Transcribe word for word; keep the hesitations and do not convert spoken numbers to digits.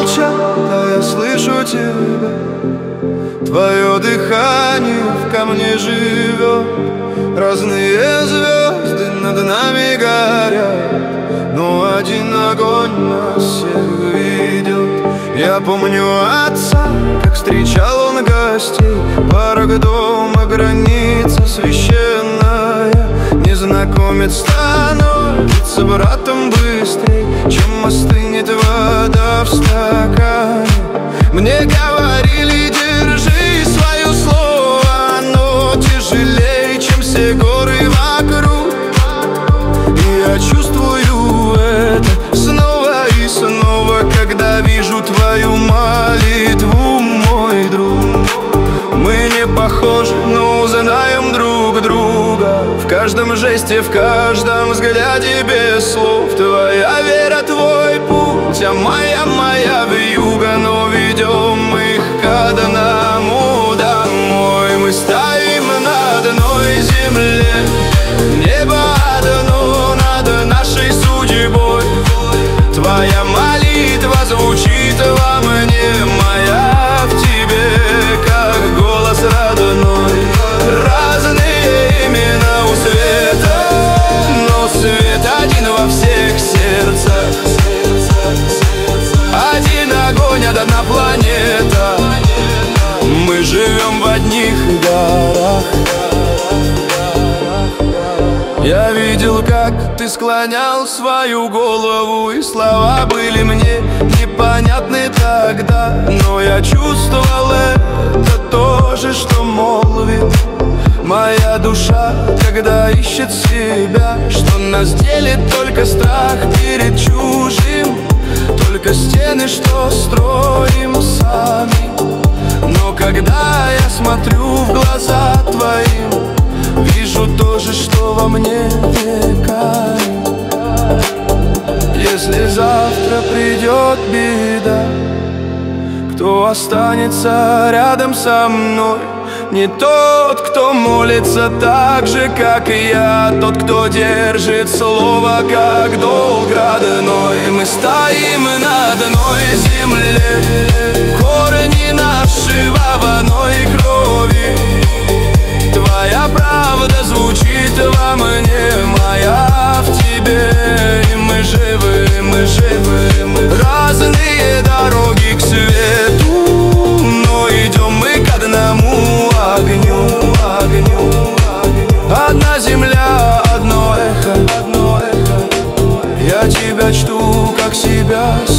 молчат, а я слышу тебя. Твое дыхание в ко мне живет. Разные звезды над нами горят, но один огонь нас всех ведет. Я помню отца, как встречал он гостей. Порог дома, граница священная. Незнакомец становится братом быстрей, чем остынет вода в стакане. Мне говорили, держи свое слово, оно тяжелее, чем все горы вокруг. И я чувствую это снова и снова, когда вижу твою молитву, мой друг. Мы не похожи, но узнаем друг друга. В каждом жесте, в каждом взгляде без слов. Твоя вера, твой путь, а моя, моя вьюга. Но ведем мы их к одному домой. Мы стоим на одной земле, небо одно над нашей судьбой. Твоя молитва звучит во мне, моя в тебе, как голос родной. Разные имена у света, но свет один во всех сердцах. Один огонь, одна планета. Мы живем в одних горах. Я видел, как ты склонял свою голову, и слова были мне непонятны тогда. Но я чувствовал это то же, что молвит моя душа, когда ищет себя. Что нас делит только страх перед чужим, только стены, что строим сами. Но когда я смотрю в глаза твои, вижу то же, что во мне веками. Если завтра придет беда, кто останется рядом со мной? Не тот, кто молится так же, как и я, тот, кто держит слово, как долг родной. Мы стоим на одной земле, корни наши в одной крови. Твоя правда звучит во мне, моя в тебе. И мы живы, мы живы, мы разные дороги к свету, но идем мы к одному огню, огню, огню. Одна земля, одно эхо, одно эхо. Я тебя чту, как себя